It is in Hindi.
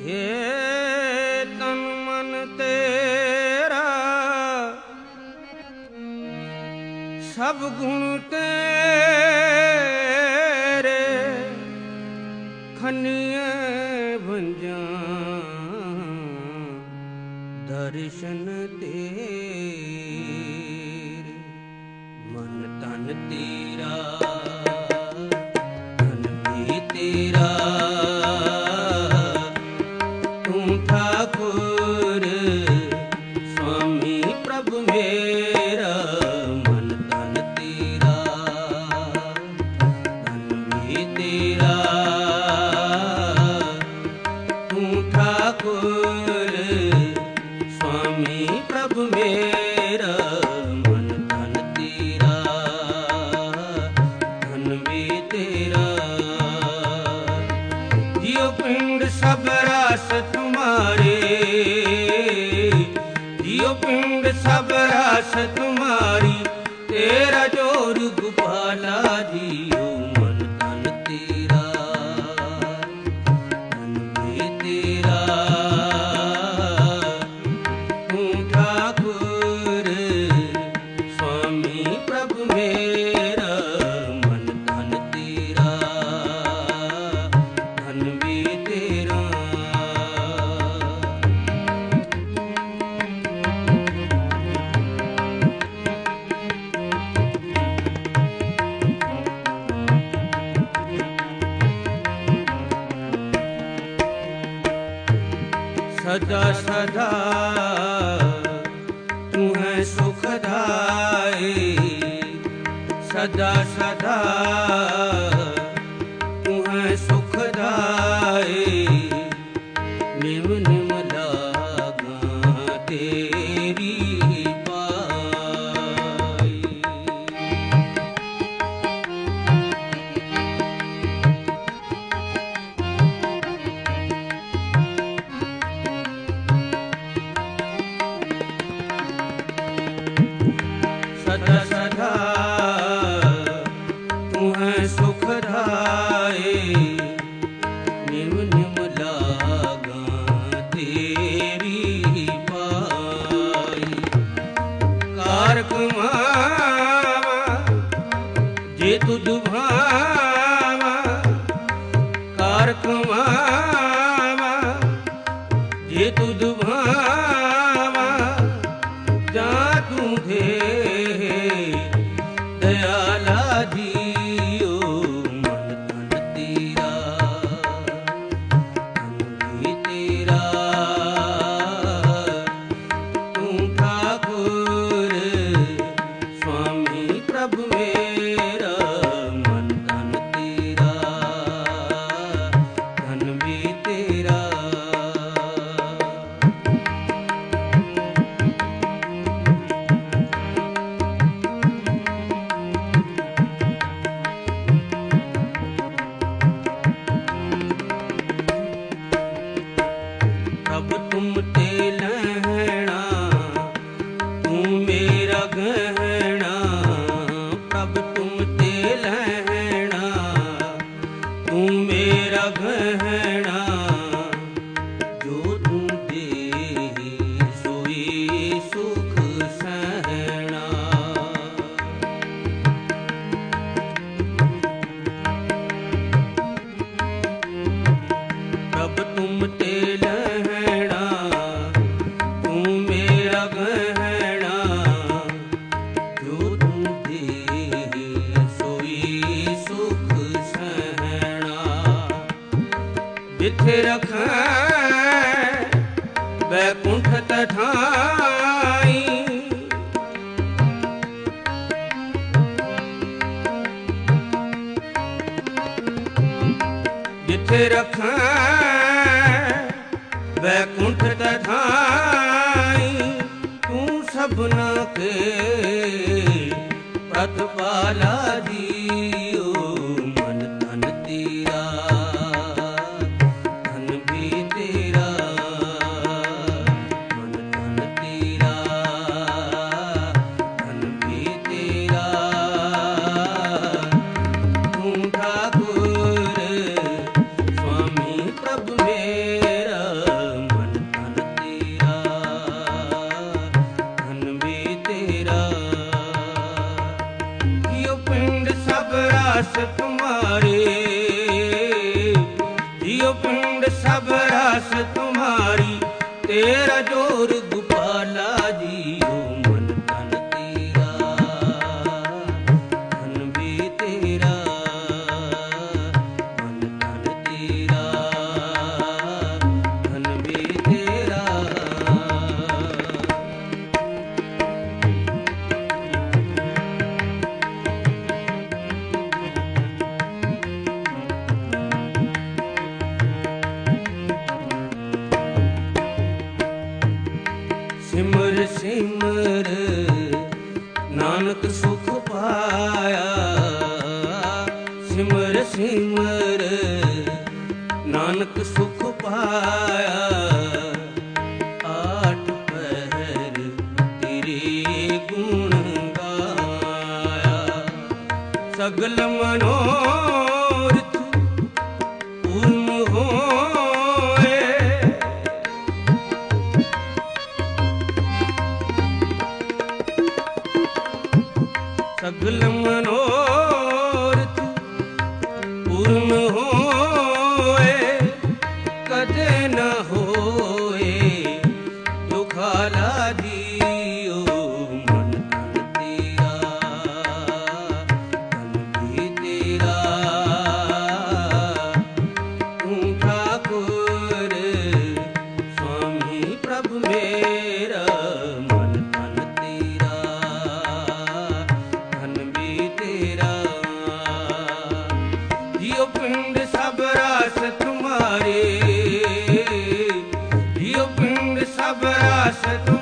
हे तन मन तेरा सब गुण तेरे खनिए भंजा दर्शन तेरे मन तन तेरा मन भी तेरा तू ठाकुर स्वामी प्रभु मेरा मन तन तेरा मन भी तेरा तू ठाकुर स्वामी प्रभु मेरा मन तन तेरा धन भी तेरा जियो पिंड सब रास तुम्हारे जियो पिंड सब रास तुम्हारी तेरा जोर गोपाला जियो मन तन तेरा धन भी तेरा तू ठाकुर स्वामी प्रभु मेरा मन तन तेरा धन भी तेरा सदा सदा तू है सुखदाई सदा सदा तू है सुखदाई निम निम लागा तेरी पाई सदा सदा तू है सुखदाई निम निम लागा तेरी पाई कारक मावा जे तुझ भावा कारक मावा जे तुझ भावा जा तू दे दयाला जियो मन तन तेरा धन भी तेरा तू ठाकुर स्वामी प्रभु मेरा मन तन तेरा धन भी तेरा अब तुम ते लहणा तू मेरा गहना अब तुम ते लहणा तू मेरा गहना जो तू दे सोई सुख सहना अब तुम ते लहणा तू मेरा गहना जो तू दे सोई सुख सहना जिथे रखै बैकुंठ तठाई जिथे रखै बैकुंठ तठाई तू सबना के प्रतिपाला जियो मन तन तेरा धन भी तेरा मन तन तेरा धन भी तेरा तू ठाकुर स्वामी प्रभु मेरा तेरा जोर गोपाला जी, ओ मन तन तेरा, धन भी तेरा, मन तन तेरा, धन भी तेरा। सिमर सिमर नानक सुख पाया, सिमर सिमर नानक सुख पाया। आठ पहर तेरे गुण गाया, सगल मनोरथ पूर्ण होए। सगल मनोरथ पूर्ण होए, कदे न होए दुखाला जियो। मन तन तेरा, धन भी तेरा, तू ठाकुर स्वामी प्रभु मेरा। मन तन तेरा, जियो पिंड सब रास तुम्हारे, जियो पिंड सब रास तुम्हारे।